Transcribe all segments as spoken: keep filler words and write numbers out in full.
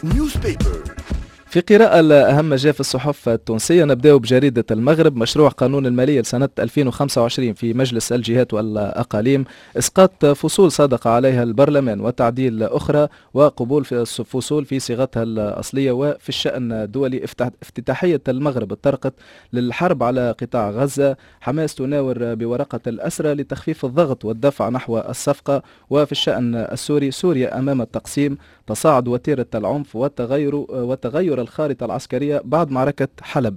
نيوز بيبر. في قراءة لأهم ما جاء في الصحف التونسية نبدأ بجريدة المغرب. مشروع قانون المالية لسنة ألفين وخمسة وعشرين في مجلس الجهات والأقاليم، إسقاط فصول صادق عليها البرلمان وتعديل أخرى وقبول في الفصول في صيغتها الأصلية. وفي الشأن الدولي، افتتاحية المغرب الطرقت للحرب على قطاع غزة، حماس تناور بورقة الأسرى لتخفيف الضغط والدفع نحو الصفقة. وفي الشأن السوري، سوريا أمام التقسيم، تصاعد وتيرة العنف وتغير وتغير الخارطة العسكرية بعد معركة حلب.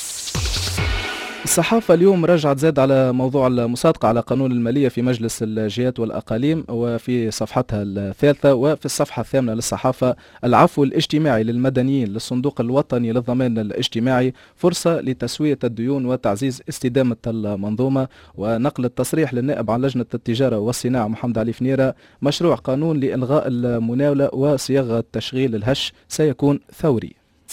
الصحافة اليوم رجعت زاد على موضوع المصادقة على قانون المالية في مجلس الجهات والأقاليم وفي صفحتها الثالثة. وفي الصفحة الثامنة للصحافة، العفو الاجتماعي للمدنيين للصندوق الوطني للضمان الاجتماعي، فرصة لتسوية الديون وتعزيز استدامة المنظومة. ونقل التصريح للنائب عن لجنة التجارة والصناعة محمد علي فنيرة، مشروع قانون لإلغاء المناولة وصياغة تشغيل الهش سيكون ثوري.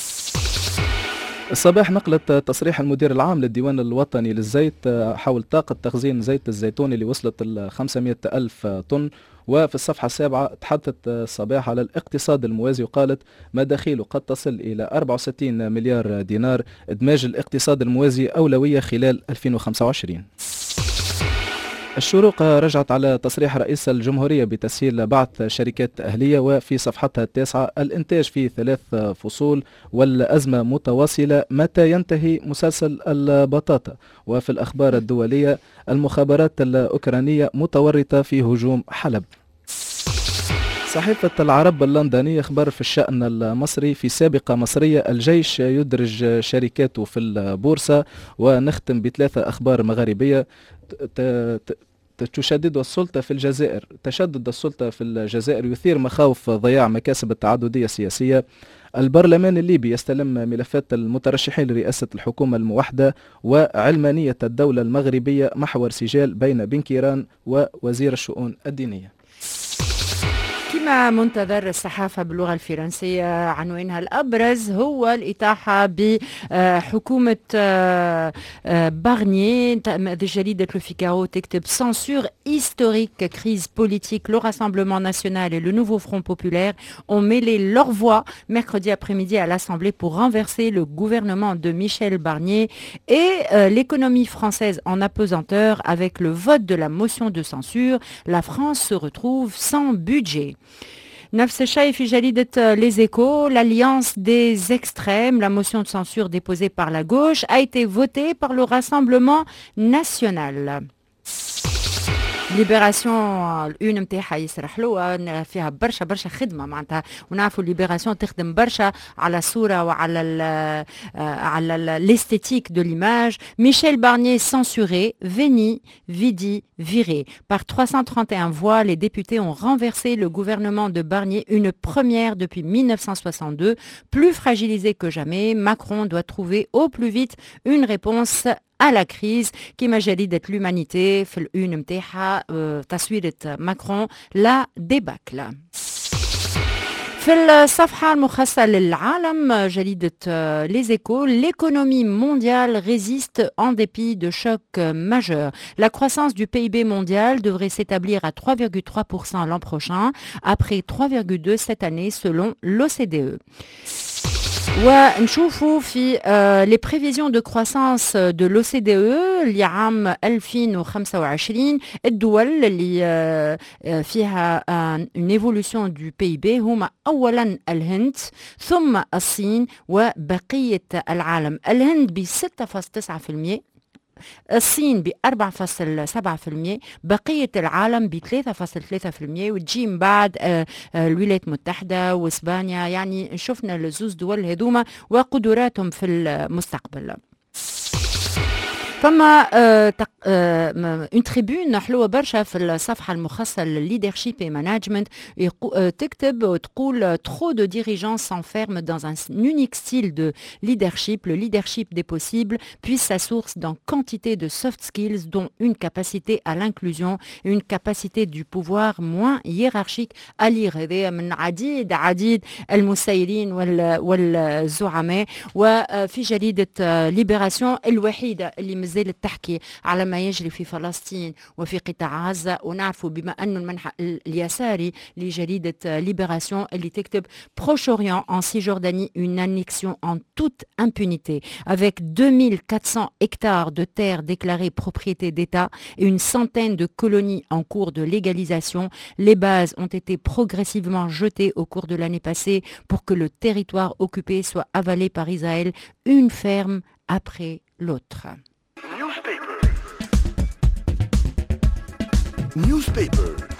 الصباح نقلت تصريح المدير العام للديوان الوطني للزيت حول طاقة تخزين زيت الزيتون اللي وصلت ل خمسمائة ألف طن. وفي الصفحة السابعة تحدثت الصباح على الاقتصاد الموازي وقالت مداخيله قد تصل إلى أربعة وستين مليار دينار، إدماج الاقتصاد الموازي أولوية خلال ألفين وخمسة وعشرين. الشروق رجعت على تصريح رئيس الجمهورية بتسهيل بعث شركات أهلية، وفي صفحتها التاسعة الإنتاج في ثلاث فصول والأزمة متواصلة، متى ينتهي مسلسل البطاطا. وفي الأخبار الدولية، المخابرات الأوكرانية متورطة في هجوم حلب. صحيفة العرب اللندنية خبر في الشأن المصري، في سابقة مصرية الجيش يدرج شركاته في البورصة. ونختم بثلاثة أخبار مغاربية. تشدد السلطة في الجزائر تشدد السلطة في الجزائر يثير مخاوف ضياع مكاسب التعددية السياسية. البرلمان الليبي يستلم ملفات المترشحين لرئاسة الحكومة الموحدة. وعلمانية الدولة المغربية محور سجال بين بنكيران ووزير الشؤون الدينية. كما منتظر الصحافة باللغة الفرنسية، عنوانها الأبرز هو الإطاحة بحكومة بارنيي. جريدة لو فيغارو تكتب censure historique, crise politique, le Rassemblement national et le nouveau Front populaire ont mêlé leur voix mercredi après-midi à l'Assemblée pour renverser le gouvernement de Michel Barnier et euh, l'économie française en apesanteur. Avec le vote de la motion de censure, la France se retrouve sans budget. نفس الشيء في جريدة Les Échos, l'alliance des extrêmes, la motion de censure déposée par la gauche a été votée par le Rassemblement national. ليبراسيون الأون نتاعها يسرح له فيها برشا برشا خدمه معناتها، ونعرفوا ليبراسيون تخدم برشا على الصوره وعلى ال على الاستيتيك دو ليماج. ميشيل بارنيer censuré, Veni, Vidi, viré. Par trois cent trente et un voix, les députés ont renversé le gouvernement de Barnier, une première depuis mille neuf cent soixante-deux. Plus fragilisé que jamais, Macron doit trouver au plus vite une réponse à la crise. كما جريدة l'Humanité في الأون متاعها تصويرة ماكرون لا ديباكل. في الصفحة المخصصة للعالم جريدة Les Échos, l'économie mondiale résiste en dépit de chocs majeurs. La croissance du P I B mondial devrait s'établir à trois virgule trois pour cent l'an prochain, après trois virgule deux pour cent cette année selon l'O C D E. ونشوفوا في les prévisions de croissance de l'O C D E لعام ألفين وخمسة وعشرين. الدول اللي فيها une évolution du P I B هما أولا الهند ثم الصين وبقية العالم. الهند ب ستة فاصلة تسعة بالمئة، الصين ب أربعة فاصلة سبعة بالمئة، بقية العالم ب ثلاثة فاصلة ثلاثة بالمئة، وتجي من بعد الولايات المتحدة وإسبانيا. يعني شفنا الزوز دول هذوما وقدراتهم في المستقبل. فما اون تريبون حلوه برشا في الصفحه المخصصه للليدرشيب اي مانجمنت، تكتب وتقول trop de dirigeants s'enferment dans un unique style de leadership. Le leadership des possibles puise sa source dans quantité de soft skills, dont une capacité à l'inclusion et une capacité du pouvoir moins hiérarchique. à lire هذا من عديد عديد المسيرين والزعماء. وفي جريده ليبراسيون الوحيده اللي مازالت تحكي على ما يجري في فلسطين وفي قطاع غزة. ونعرفوا بما أنه المنحى اليساري لجريدة ليبراسيون اللي تكتب Proche-Orient en Cisjordanie, une annexion en toute impunité, avec deux mille quatre cents hectares de terres déclarées propriété d'État et une centaine de colonies en cours de légalisation. Les bases ont été progressivement jetées au cours de l'année passée pour que le territoire occupé soit avalé par Israël, une ferme après l'autre. Newspaper. Newspaper.